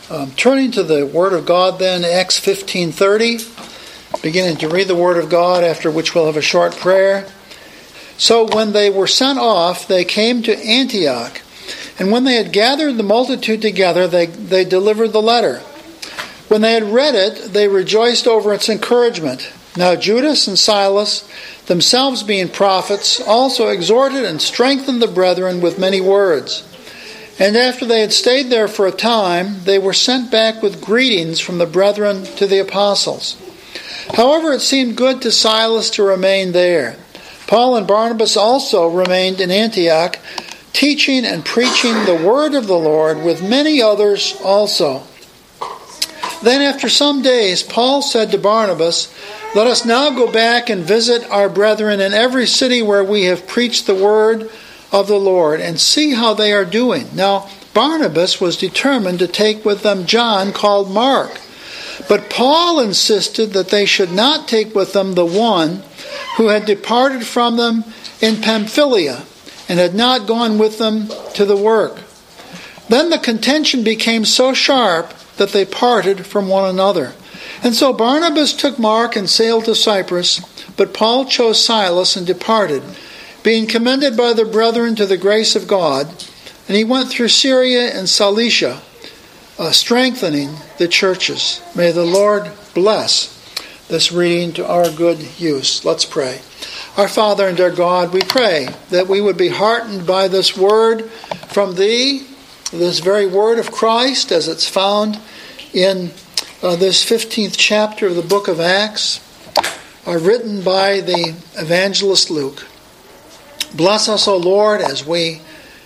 Turning to the Word of God then, Acts 15:30, beginning to read the Word of God, after which we'll have a short prayer. So when they were sent off, they came to Antioch, and when they had gathered the multitude together, they delivered the letter. When they had read it, they rejoiced over its encouragement. Now Judas and Silas, themselves being prophets, also exhorted and strengthened the brethren with many words. And after they had stayed there for a time, they were sent back with greetings from the brethren to the apostles. However, it seemed good to Silas to remain there. Paul and Barnabas also remained in Antioch, teaching and preaching the word of the Lord with many others also. Then after some days, Paul said to Barnabas, "Let us now go back and visit our brethren in every city where we have preached the word of the Lord, and see how they are doing." Now Barnabas was determined to take with them John, called Mark. But Paul insisted that they should not take with them the one who had departed from them in Pamphylia, and had not gone with them to the work. Then the contention became so sharp that they parted from one another. And so Barnabas took Mark and sailed to Cyprus, but Paul chose Silas and departed, being commended by the brethren to the grace of God. And he went through Syria and Cilicia, strengthening the churches. May the Lord bless this reading to our good use. Let's pray. Our Father and our God, we pray that we would be heartened by this word from Thee, this very word of Christ as it's found in this 15th chapter of the book of Acts, written by the evangelist Luke. Bless us, O Lord, as we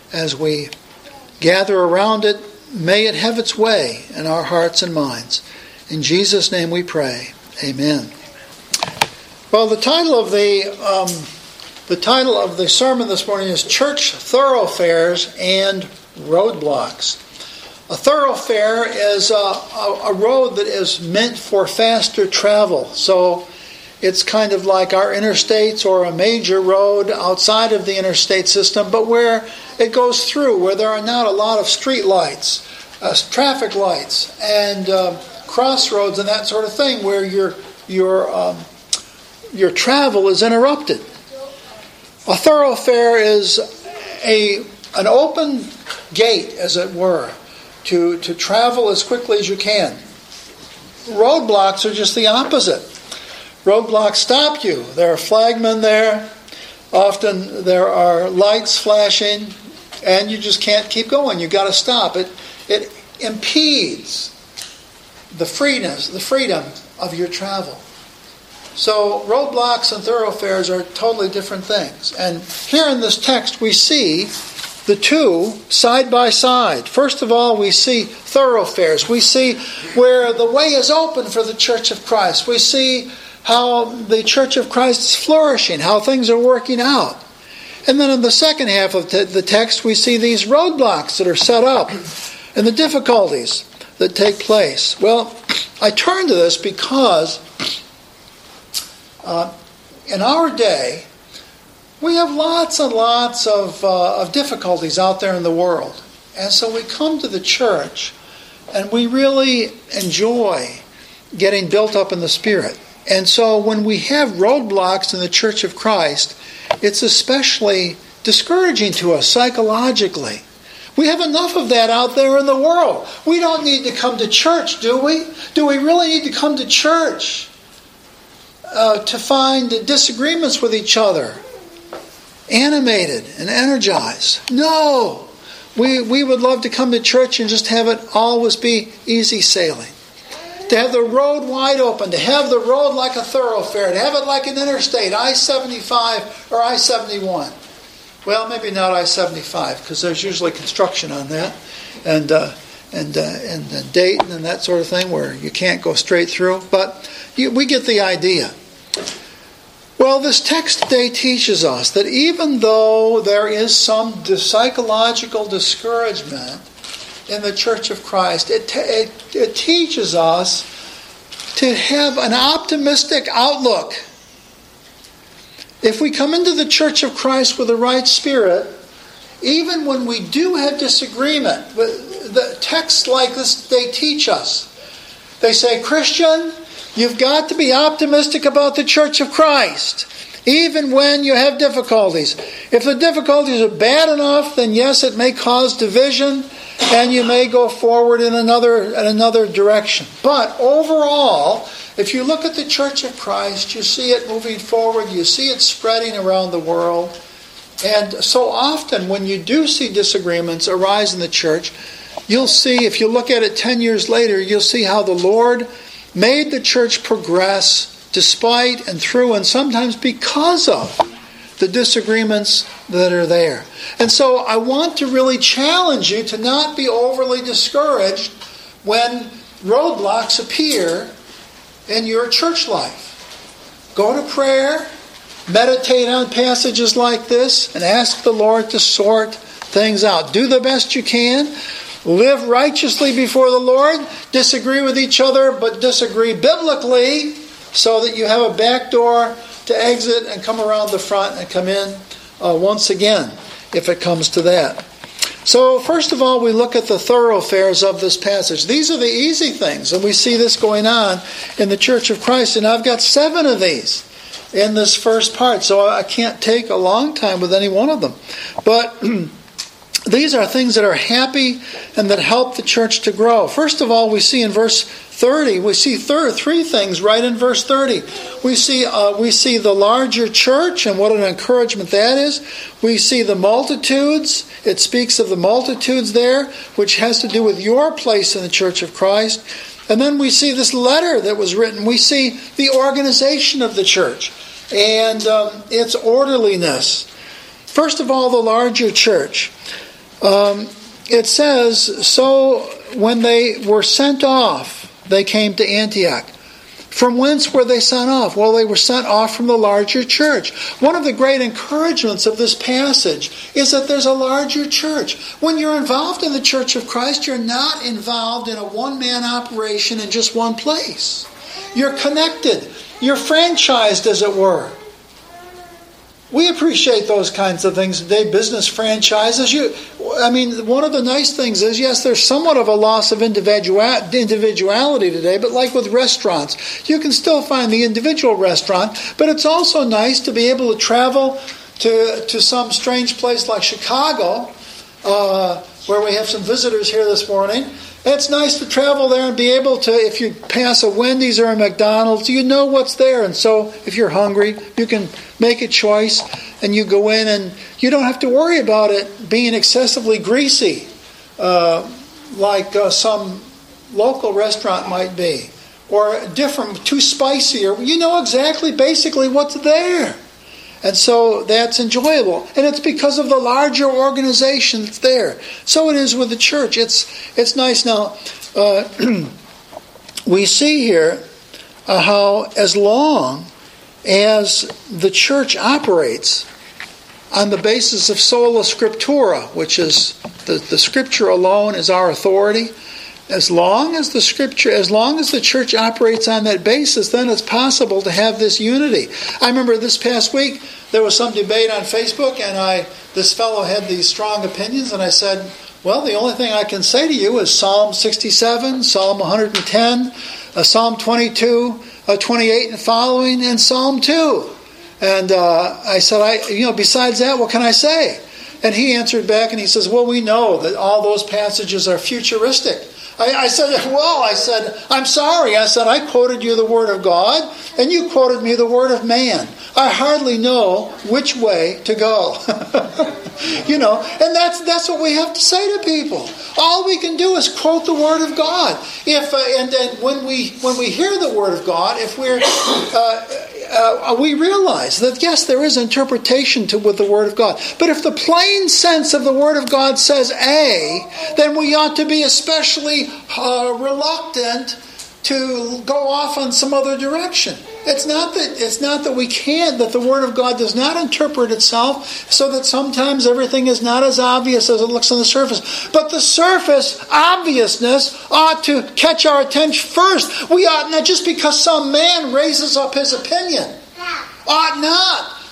gather around it. May it have its way in our hearts and minds. In Jesus' name we pray. Amen. Well, the title of the sermon this morning is Church Thoroughfares and Roadblocks. A thoroughfare is a road that is meant for faster travel. So it's kind of like our interstates or a major road outside of the interstate system, but where it goes through, where there are not a lot of street lights, traffic lights, and crossroads and that sort of thing, where your travel is interrupted. A thoroughfare is an open gate, as it were, to travel as quickly as you can. Roadblocks are just the opposite. Roadblocks stop you. There are flagmen there. Often there are lights flashing, and you just can't keep going. You've got to stop. It impedes the freedom of your travel. So roadblocks and thoroughfares are totally different things. And here in this text we see the two side by side. First of all, we see thoroughfares. We see where the way is open for the Church of Christ. We see how the Church of Christ is flourishing, how things are working out. And then in the second half of the text, we see these roadblocks that are set up and the difficulties that take place. Well, I turn to this because in our day, we have lots and lots of difficulties out there in the world. And so we come to the church and we really enjoy getting built up in the Spirit. And so when we have roadblocks in the Church of Christ, it's especially discouraging to us psychologically. We have enough of that out there in the world. We don't need to come to church, do we? Do we really need to come to church to find disagreements with each other animated and energized? No. We would love to come to church and just have it always be easy sailing. To have the road wide open, to have the road like a thoroughfare, to have it like an interstate, I-75 or I-71. Well, maybe not I-75, because there's usually construction on that, and Dayton and that sort of thing, where you can't go straight through. But we get the idea. Well, this text today teaches us that even though there is some psychological discouragement in the Church of Christ, it teaches us to have an optimistic outlook. If we come into the Church of Christ with the right spirit, even when we do have disagreement, the texts like this, they teach us. They say, Christian, you've got to be optimistic about the Church of Christ, even when you have difficulties. If the difficulties are bad enough, then yes, it may cause division, and you may go forward in another direction. But overall, if you look at the Church of Christ, you see it moving forward, you see it spreading around the world. And so often when you do see disagreements arise in the church, you'll see, if you look at it 10 years later, you'll see how the Lord made the church progress despite and through and sometimes because of the disagreements that are there. And so I want to really challenge you to not be overly discouraged when roadblocks appear in your church life. Go to prayer. Meditate on passages like this and ask the Lord to sort things out. Do the best you can. Live righteously before the Lord. Disagree with each other, but disagree biblically so that you have a back door to exit and come around the front and come in once again, if it comes to that. So first of all, we look at the thoroughfares of this passage. These are the easy things, and we see this going on in the Church of Christ. And I've got 7 of these in this first part, so I can't take a long time with any one of them. But these are things that are happy and that help the church to grow. First of all, we see in verse 30, we see 3 things right in verse 30. We see the larger church and what an encouragement that is. We see the multitudes. It speaks of the multitudes there, which has to do with your place in the Church of Christ. And then we see this letter that was written. We see the organization of the church and its orderliness. First of all, the larger church. It says, so when they were sent off, they came to Antioch. From whence were they sent off? Well, they were sent off from the larger church. One of the great encouragements of this passage is that there's a larger church. When you're involved in the Church of Christ, you're not involved in a one-man operation in just one place. You're connected. You're franchised, as it were. We appreciate those kinds of things today, business franchises. One of the nice things is, yes, there's somewhat of a loss of individuality today, but like with restaurants, you can still find the individual restaurant, but it's also nice to be able to travel to some strange place like Chicago, where we have some visitors here this morning. It's nice to travel there and be able to, if you pass a Wendy's or a McDonald's, you know what's there. And so if you're hungry, you can make a choice and you go in and you don't have to worry about it being excessively greasy like some local restaurant might be. Or different, too spicy. Or you know exactly, basically what's there. And so that's enjoyable. And it's because of the larger organization that's there. So it is with the church. It's nice. Now, we see here how as long as the church operates on the basis of sola scriptura, which is the Scripture alone is our authority, as long as the church operates on that basis, then it's possible to have this unity. I remember this past week there was some debate on Facebook, and this fellow had these strong opinions, and I said, well, the only thing I can say to you is Psalm 67, Psalm 110, Psalm 22, 28 and following, and Psalm 2. And I said, besides that, what can I say? And he answered back, and he says, well, we know that all those passages are futuristic. I said, I'm sorry. I said, I quoted you the Word of God, and you quoted me the Word of man. I hardly know which way to go. And that's what we have to say to people. All we can do is quote the Word of God. And when we hear the Word of God, if we realize that yes, there is interpretation with the Word of God. But if the plain sense of the Word of God says A, then we ought to be especially reluctant to go off on some other direction. It's not that we can't, that the Word of God does not interpret itself so that sometimes everything is not as obvious as it looks on the surface. But the surface obviousness ought to catch our attention first. We ought not, just because some man raises up his opinion, ought not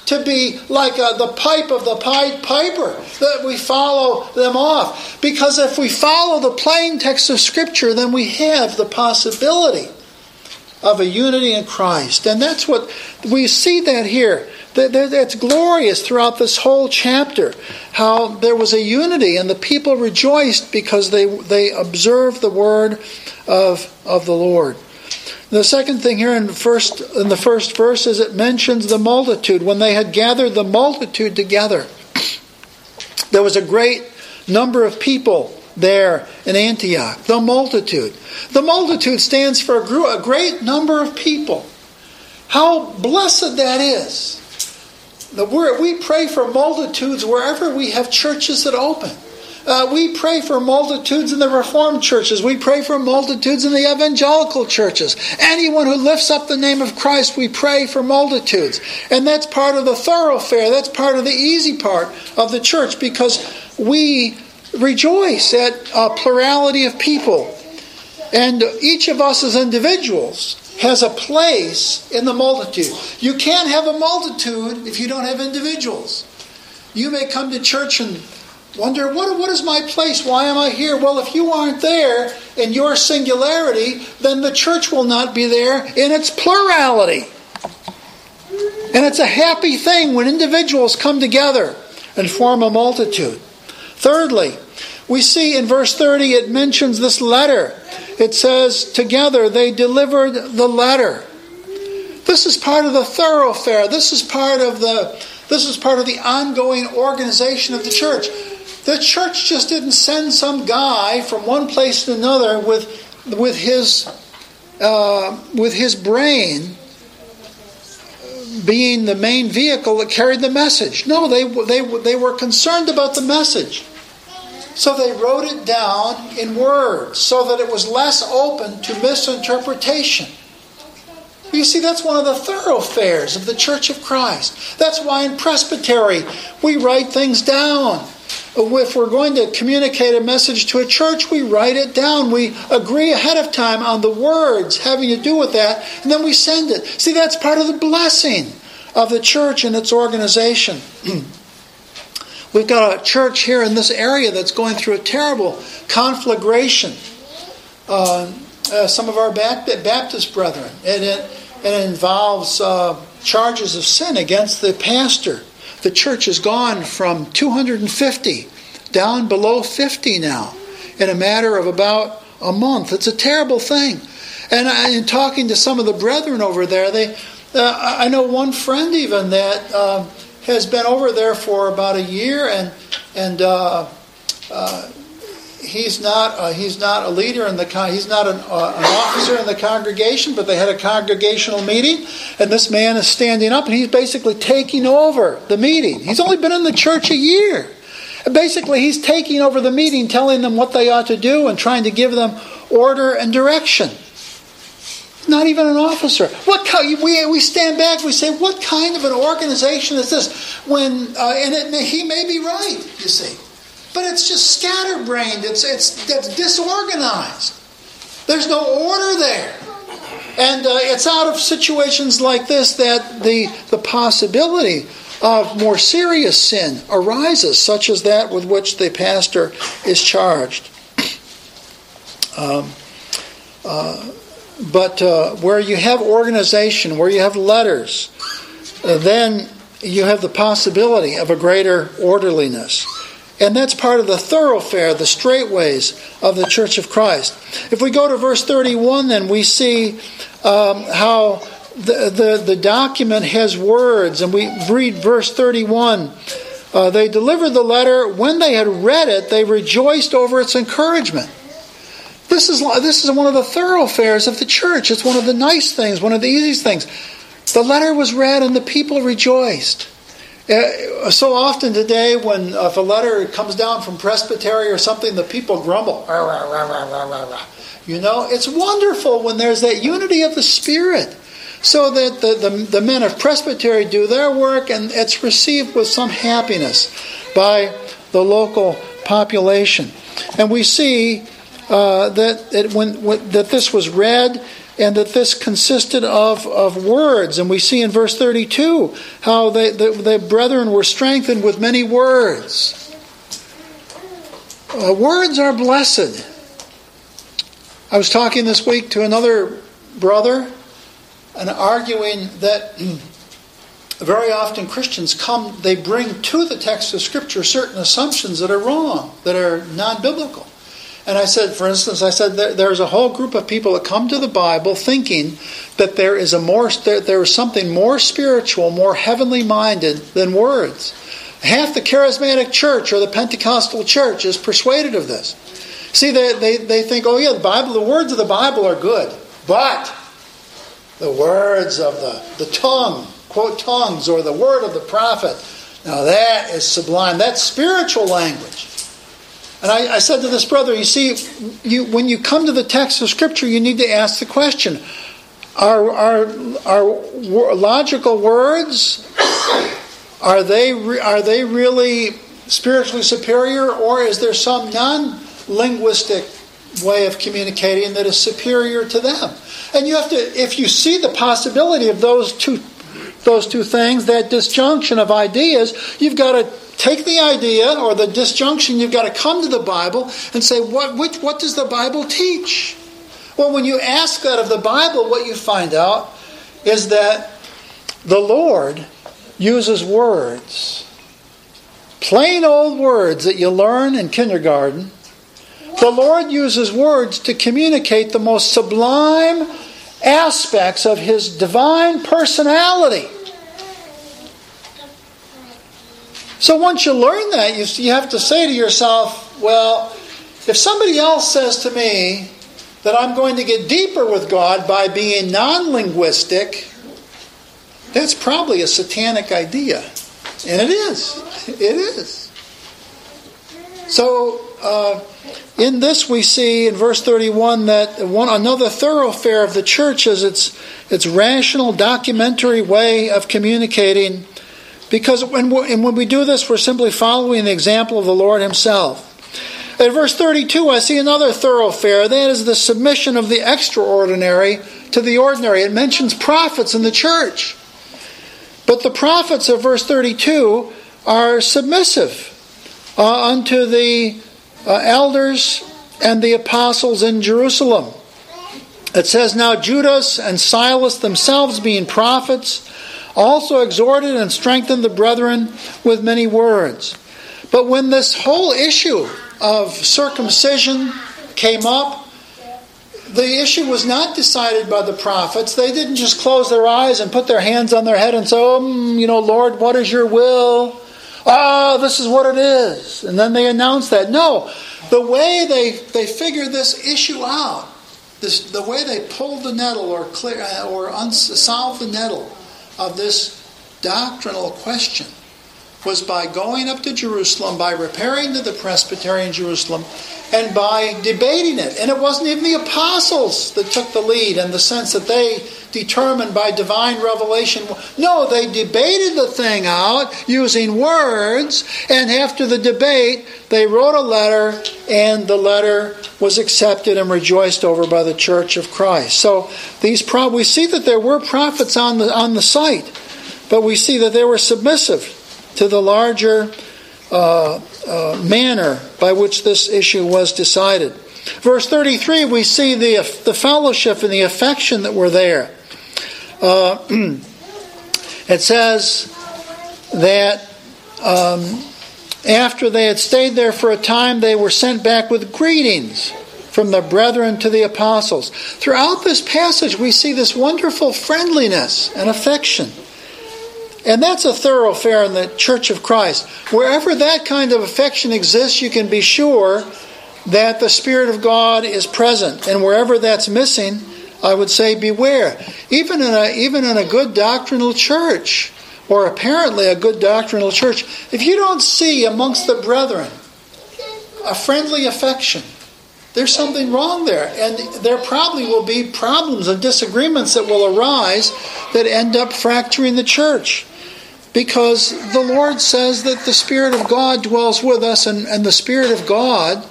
to be like the pipe of the Pied Piper, that we follow them off. Because if we follow the plain text of Scripture, then we have the possibility of a unity in Christ. And that's what we see that here. That's glorious throughout this whole chapter, how there was a unity and the people rejoiced because they observed the word of the Lord. The second thing here in the first verse is it mentions the multitude. When they had gathered the multitude together, there was a great number of people there in Antioch. The multitude. The multitude stands for a great number of people. How blessed that is. We pray for multitudes wherever we have churches that open. We pray for multitudes in the Reformed churches. We pray for multitudes in the evangelical churches. Anyone who lifts up the name of Christ, we pray for multitudes. And that's part of the thoroughfare. That's part of the easy part of the church, because we rejoice at a plurality of people. And each of us as individuals has a place in the multitude. You can't have a multitude if you don't have individuals. You may come to church and wonder, what is my place? Why am I here? Well, if you aren't there in your singularity, then the church will not be there in its plurality. And it's a happy thing when individuals come together and form a multitude. Thirdly, we see in verse 30 it mentions this letter. It says, together they delivered the letter. This is part of the thoroughfare. This is part of the ongoing organization of the church. The church just didn't send some guy from one place to another with his brain being the main vehicle that carried the message. No, they were concerned about the message. So they wrote it down in words so that it was less open to misinterpretation. You see, that's one of the thoroughfares of the Church of Christ. That's why in presbytery we write things down. If we're going to communicate a message to a church, we write it down. We agree ahead of time on the words having to do with that, and then we send it. See, that's part of the blessing of the church and its organization. We've got a church here in this area that's going through a terrible conflagration. Some of our Baptist brethren. And it involves charges of sin against the pastor. The church has gone from 250 down below 50 now in a matter of about a month. It's a terrible thing. And in talking to some of the brethren over there, I know one friend even that has been over there for about a year, and he's not a leader in he's not an officer in the congregation, but they had a congregational meeting, and this man is standing up and he's basically taking over the meeting. He's only been in the church a year. And basically he's taking over the meeting, telling them what they ought to do and trying to give them order and direction. Not even an officer. We stand back, we say, what kind of an organization is this? He may be right, you see. But it's just scatterbrained. It's disorganized. There's no order there. And it's out of situations like this that the possibility of more serious sin arises, such as that with which the pastor is charged. But where you have organization, where you have letters, then you have the possibility of a greater orderliness. And that's part of the thoroughfare, the straightways of the Church of Christ. If we go to verse 31, then we see how the document has words. And we read verse 31. They delivered the letter. When they had read it, they rejoiced over its encouragement. This is one of the thoroughfares of the church. It's one of the nice things, one of the easiest things. The letter was read and the people rejoiced. So often today, when if a letter comes down from presbytery or something, the people grumble. You know, it's wonderful when there's that unity of the Spirit, so that the men of presbytery do their work and it's received with some happiness by the local population. And we see that this was read, and that this consisted of words. And we see in verse 32 how the brethren were strengthened with many words. Words are blessed. I was talking this week to another brother and arguing that very often Christians they bring to the text of Scripture certain assumptions that are wrong, that are non-biblical. And I said, for instance, there's a whole group of people that come to the Bible thinking that there is something more spiritual, more heavenly minded than words. Half the charismatic church or the Pentecostal church is persuaded of this. See, they think, oh yeah, the words of the Bible are good, but the words of the tongue, quote tongues, or the word of the prophet, now that is sublime. That's spiritual language. And I said to this brother, you see, when you come to the text of Scripture, you need to ask the question, are logical words, are they really spiritually superior, or is there some non-linguistic way of communicating that is superior to them? And you have to, if you see the possibility of those two things, that disjunction of ideas, you've got to take the idea or the disjunction, you've got to come to the Bible and say, what does the Bible teach? Well, when you ask that of the Bible, what you find out is that the Lord uses words, plain old words that you learn in kindergarten. The Lord uses words to communicate the most sublime aspects of His divine personality. So once you learn that, you have to say to yourself, well, if somebody else says to me that I'm going to get deeper with God by being non-linguistic, that's probably a satanic idea. And it is. It is. So in this we see in verse 31 that another thoroughfare of the church is its rational, documentary way of communicating. Because when we do this, we're simply following the example of the Lord Himself. In verse 32, I see another thoroughfare. That is the submission of the extraordinary to the ordinary. It mentions prophets in the church. But the prophets of verse 32 are submissive unto the elders and the apostles in Jerusalem. It says, now Judas and Silas themselves being prophets, also exhorted and strengthened the brethren with many words. But when this whole issue of circumcision came up, the issue was not decided by the prophets. They didn't just close their eyes and put their hands on their head and say, Lord, what is your will? This is what it is. And then they announced that. No, the way they figured this issue out, the way they pulled the nettle or solved the nettle of this doctrinal question was by going up to Jerusalem, by repairing to the presbytery in Jerusalem, and by debating it. And it wasn't even the apostles that took the lead in the sense that they determined by divine revelation. No, they debated the thing out using words, and after the debate, they wrote a letter, and the letter was accepted and rejoiced over by the Church of Christ. So we see that there were prophets on the site, but we see that they were submissive to the larger manner by which this issue was decided. Verse 33, we see the fellowship and the affection that were there. It says that after they had stayed there for a time, they were sent back with greetings from the brethren to the apostles. Throughout this passage, we see this wonderful friendliness and affection. And that's a thoroughfare in the Church of Christ. Wherever that kind of affection exists, you can be sure that the Spirit of God is present. And wherever that's missing, I would say beware. Even in a good doctrinal church, or apparently a good doctrinal church, if you don't see amongst the brethren a friendly affection, there's something wrong there. And there probably will be problems and disagreements that will arise that end up fracturing the church. Because the Lord says that the Spirit of God dwells with us, and the Spirit of God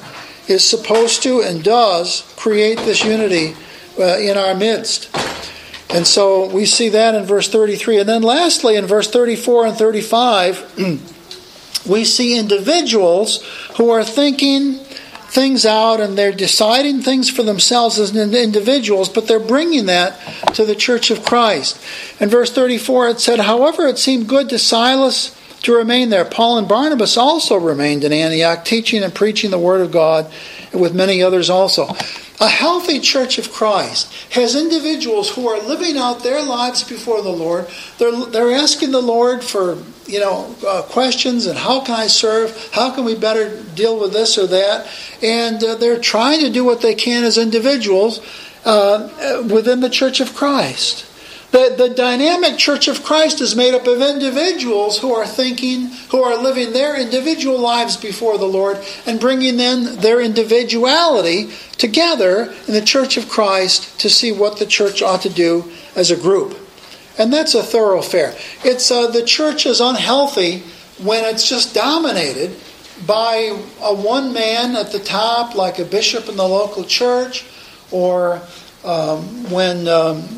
is supposed to and does create this unity in our midst. And so we see that in verse 33. And then lastly, in verse 34 and 35, we see individuals who are thinking things out and they're deciding things for themselves as individuals, but they're bringing that to the church of Christ. In verse 34 it said, "However, it seemed good to Silas to remain there. Paul and Barnabas also remained in Antioch, teaching and preaching the word of God, and with many others also." A healthy church of Christ has individuals who are living out their lives before the Lord. They're asking the Lord for questions and how can I serve? How can we better deal with this or that? And they're trying to do what they can as individuals within the church of Christ. The dynamic church of Christ is made up of individuals who are thinking, who are living their individual lives before the Lord and bringing in their individuality together in the church of Christ to see what the church ought to do as a group. And that's a thoroughfare. It's the church is unhealthy when it's just dominated by a one man at the top, like a bishop in the local church, or when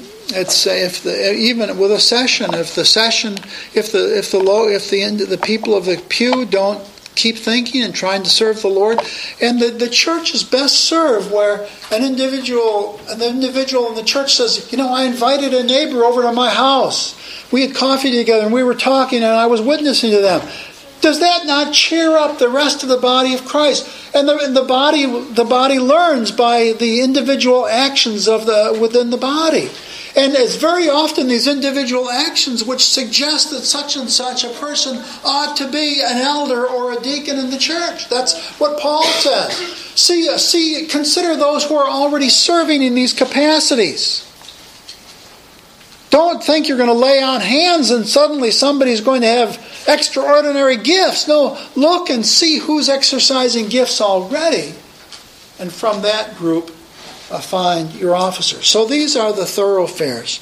even with a session, if the people of the pew don't keep thinking and trying to serve the Lord, and the church is best served where an individual in the church says, I invited a neighbor over to my house. We had coffee together and we were talking and I was witnessing to them. Does that not cheer up the rest of the body of Christ? And the body learns by the individual actions within the body. And it's very often these individual actions which suggest that such and such a person ought to be an elder or a deacon in the church. That's what Paul says. Consider those who are already serving in these capacities. Don't think you're going to lay on hands and suddenly somebody's going to have extraordinary gifts. No, look and see who's exercising gifts already. And from that group, find your officers. So these are the thoroughfares.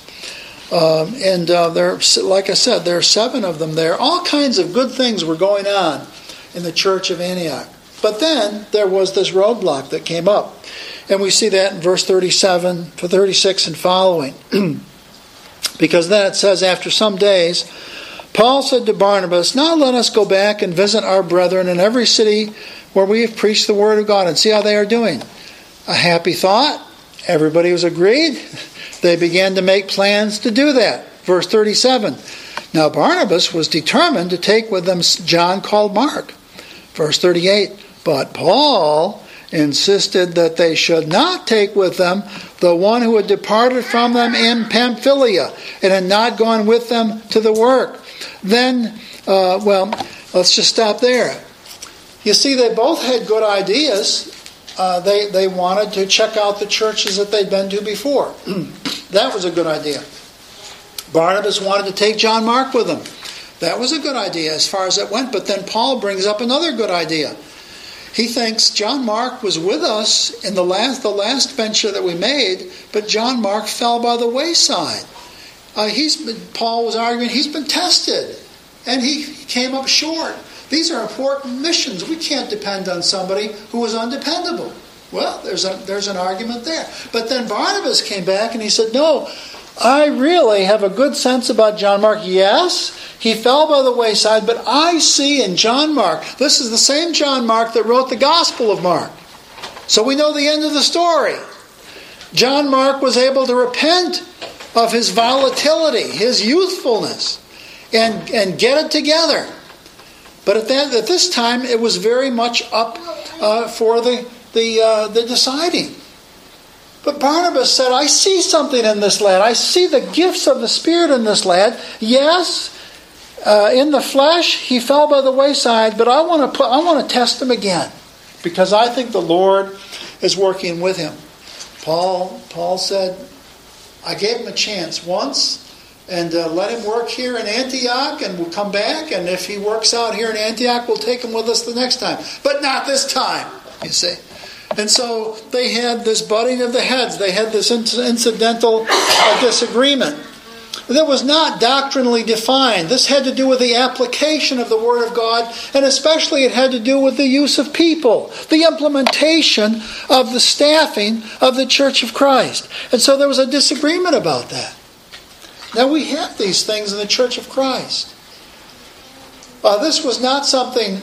There, like I said, there are 7 of them there. All kinds of good things were going on in the church of Antioch. But then there was this roadblock that came up. And we see that in verse 37 to 36 and following. Because then it says, after some days, Paul said to Barnabas, "Now let us go back and visit our brethren in every city where we have preached the word of God and see how they are doing." A happy thought. Everybody was agreed. They began to make plans to do that. Verse 37. Now Barnabas was determined to take with them John called Mark. Verse 38. But Paul insisted that they should not take with them the one who had departed from them in Pamphylia and had not gone with them to the work. Then, let's just stop there. You see, they both had good ideas. They wanted to check out the churches that they'd been to before. That was a good idea. Barnabas wanted to take John Mark with him. That was a good idea as far as it went. But then Paul brings up another good idea. He thinks John Mark was with us in the last venture that we made, but John Mark fell by the wayside. Paul was arguing he's been tested, and he came up short. These are important missions. We can't depend on somebody who is undependable. Well, there's an argument there. But then Barnabas came back and he said, no, I really have a good sense about John Mark. Yes, he fell by the wayside, but I see in John Mark, this is the same John Mark that wrote the Gospel of Mark. So we know the end of the story. John Mark was able to repent of his volatility, his youthfulness, and get it together. But at this time, it was very much up for the deciding. But Barnabas said, I see something in this lad. I see the gifts of the Spirit in this lad. Yes, in the flesh, he fell by the wayside, but I want to test him again because I think the Lord is working with him. Paul said, I gave him a chance once, and let him work here in Antioch, and we'll come back, and if he works out here in Antioch, we'll take him with us the next time. But not this time, you see. And so they had this butting of the heads. They had this incidental disagreement. that was not doctrinally defined. This had to do with the application of the Word of God, and especially it had to do with the use of people, the implementation of the staffing of the Church of Christ. And so there was a disagreement about that. Now we have these things in the Church of Christ. This was not something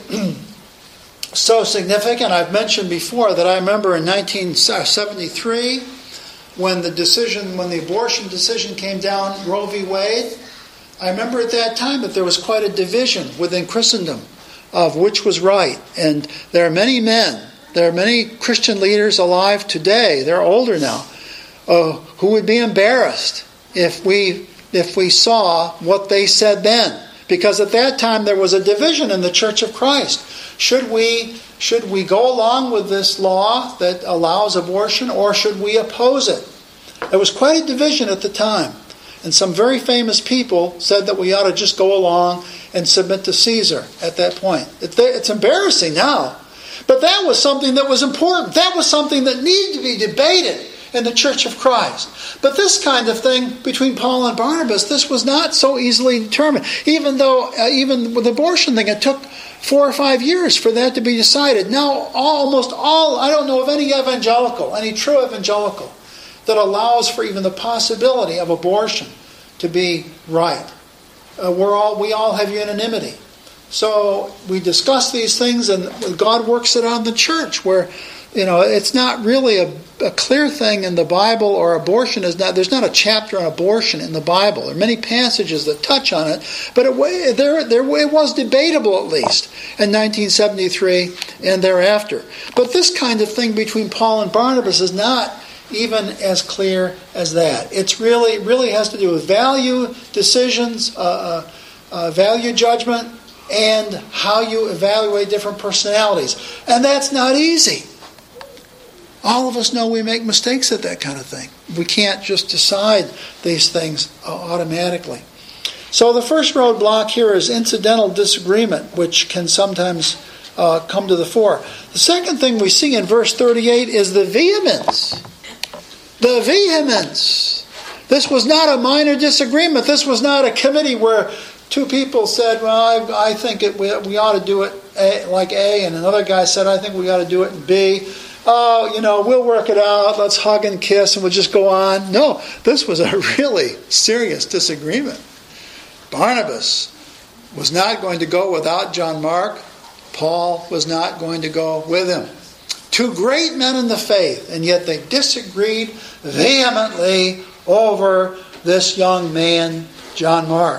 so significant. I've mentioned before that I remember in 1973 when the abortion decision came down, Roe v. Wade. I remember at that time that there was quite a division within Christendom of which was right. And there are many Christian leaders alive today, they're older now, who would be embarrassed if we saw what they said then. Because at that time there was a division in the Church of Christ. Should we go along with this law that allows abortion, or should we oppose it? There was quite a division at the time. And some very famous people said that we ought to just go along and submit to Caesar at that point. It's embarrassing now. But that was something that was important. That was something that needed to be debated in the Church of Christ. But this kind of thing between Paul and Barnabas, this was not so easily determined. Even with the abortion thing, it took 4 or 5 years for that to be decided. Now, I don't know of any true evangelical, that allows for even the possibility of abortion to be right. We all have unanimity. So we discuss these things, and God works it out in the church, where it's not really a clear thing in the Bible, or abortion is not. There's not a chapter on abortion in the Bible. There are many passages that touch on it, but it was debatable at least in 1973 and thereafter. But this kind of thing between Paul and Barnabas is not even as clear as that. It really has to do with value decisions, value judgment, and how you evaluate different personalities. And that's not easy. All of us know we make mistakes at that kind of thing. We can't just decide these things automatically. So the first roadblock here is incidental disagreement, which can sometimes come to the fore. The second thing we see in verse 38 is the vehemence. The vehemence. This was not a minor disagreement. This was not a committee where two people said, well, I think we ought to do it like A, and another guy said, I think we ought to do it B. Oh, we'll work it out. Let's hug and kiss and we'll just go on. No, this was a really serious disagreement. Barnabas was not going to go without John Mark. Paul was not going to go with him. Two great men in the faith, and yet they disagreed vehemently over this young man, John Mark.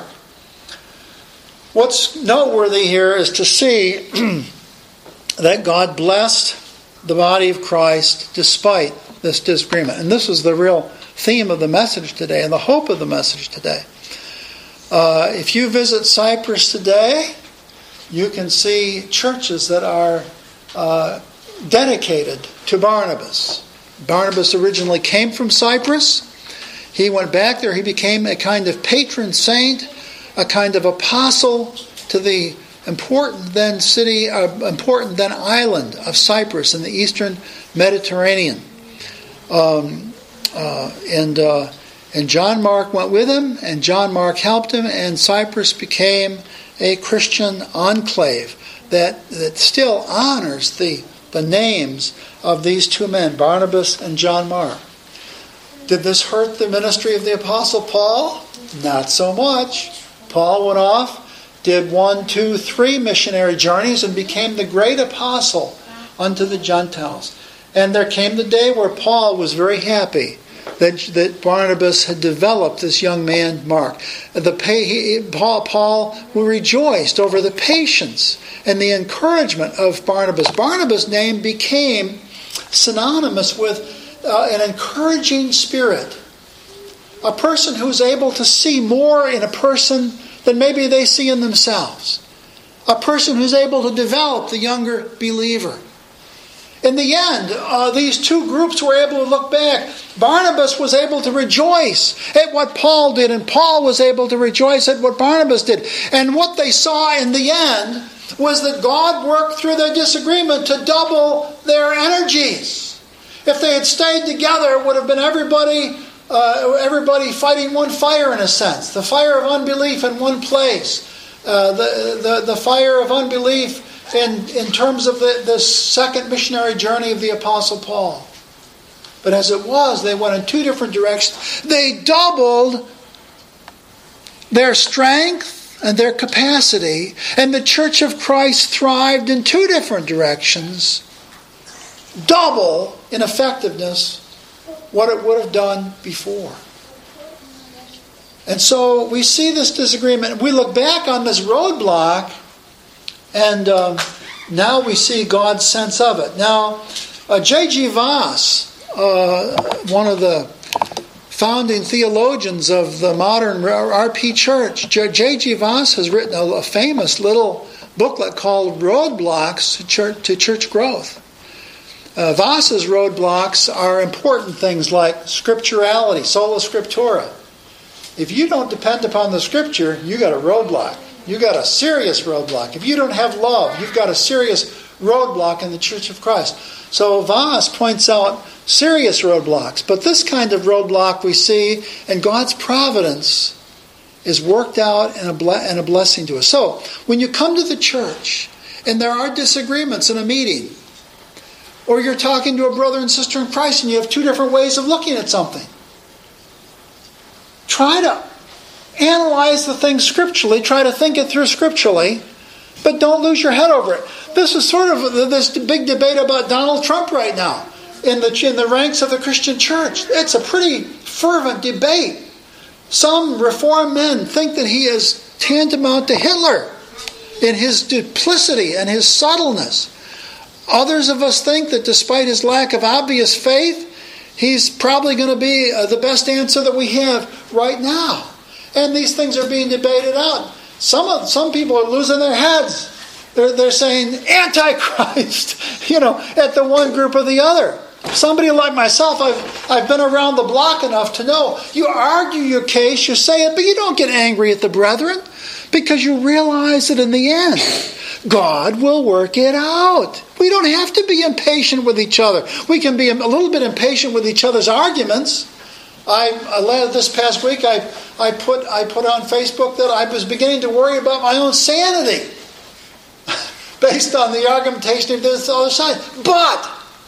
What's noteworthy here is to see that God blessed the body of Christ despite this disagreement. And this is the real theme of the message today and the hope of the message today. If you visit Cyprus today, you can see churches that are dedicated to Barnabas. Barnabas originally came from Cyprus. He went back there. He became a kind of patron saint, a kind of apostle to the important then island of Cyprus in the eastern Mediterranean. And John Mark went with him, and John Mark helped him, and Cyprus became a Christian enclave that still honors the names of these two men, Barnabas and John Mark. Did this hurt the ministry of the Apostle Paul? Not so much. Paul went off, did 1, 2, 3 missionary journeys, and became the great apostle unto the Gentiles. And there came the day where Paul was very happy that Barnabas had developed this young man, Mark. Paul rejoiced over the patience and the encouragement of Barnabas. Barnabas' name became synonymous with an encouraging spirit. A person who is able to see more in a person than maybe they see in themselves. A person who's able to develop the younger believer. In the end, these two groups were able to look back. Barnabas was able to rejoice at what Paul did, and Paul was able to rejoice at what Barnabas did. And what they saw in the end was that God worked through their disagreement to double their energies. If they had stayed together, it would have been everybody everybody fighting one fire in a sense. The fire of unbelief in one place. The fire of unbelief in terms of the second missionary journey of the Apostle Paul. But as it was, they went in two different directions. They doubled their strength and their capacity, and the Church of Christ thrived in two different directions. Double in effectiveness what it would have done before. And so we see this disagreement. We look back on this roadblock, and now we see God's sense of it. Now, J.G. Vos, one of the founding theologians of the modern RP Church, J.G. Vos has written a famous little booklet called Roadblocks to Church Growth. Vos's roadblocks are important things like scripturality, sola scriptura. If you don't depend upon the Scripture, you got a roadblock. You got a serious roadblock. If you don't have love, you've got a serious roadblock in the Church of Christ. So Vos points out serious roadblocks. But this kind of roadblock we see in God's providence is worked out and a blessing to us. So when you come to the church and there are disagreements in a meeting, or you're talking to a brother and sister in Christ and you have two different ways of looking at something, try to analyze the thing scripturally, try to think it through scripturally, but don't lose your head over it. This is sort of this big debate about Donald Trump right now in the ranks of the Christian church. It's a pretty fervent debate. Some Reformed men think that he is tantamount to Hitler in his duplicity and his subtleness. Others of us think that despite his lack of obvious faith, he's probably going to be the best answer that we have right now. And these things are being debated out. Some people are losing their heads. They're saying Antichrist, at the one group or the other. Somebody like myself, I've been around the block enough to know you argue your case, you say it, but you don't get angry at the brethren because you realize that in the end, God will work it out. We don't have to be impatient with each other. We can be a little bit impatient with each other's arguments. This past week, I put on Facebook that I was beginning to worry about my own sanity based on the argumentation of this other side. But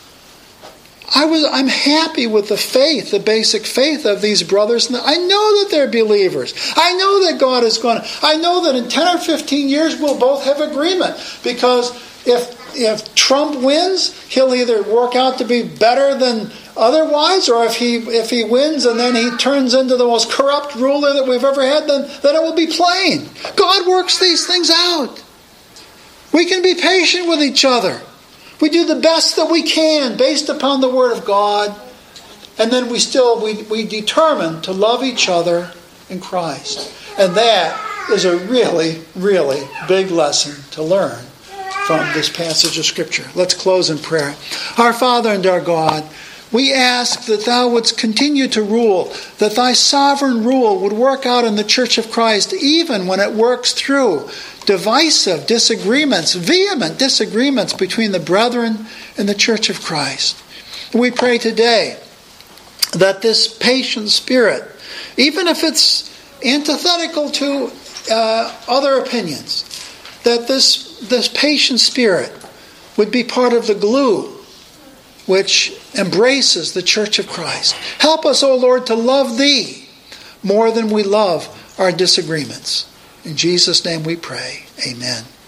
I'm happy with the faith, the basic faith of these brothers. I know that they're believers. I know that God is going to. I know that in 10 or 15 years we'll both have agreement. Because if Trump wins, he'll either work out to be better than otherwise, or if he wins and then he turns into the most corrupt ruler that we've ever had, then it will be plain. God works these things out. We can be patient with each other. We do the best that we can based upon the Word of God. And then we determine to love each other in Christ. And that is a really, really big lesson to learn from this passage of Scripture. Let's close in prayer. Our Father and our God, we ask that Thou wouldst continue to rule, that Thy sovereign rule would work out in the Church of Christ, even when it works through divisive disagreements, vehement disagreements between the brethren and the Church of Christ. We pray today that this patient spirit, even if it's antithetical to other opinions, that this patient spirit would be part of the glue which embraces the Church of Christ. Help us, O Lord, to love Thee more than we love our disagreements. In Jesus' name we pray. Amen.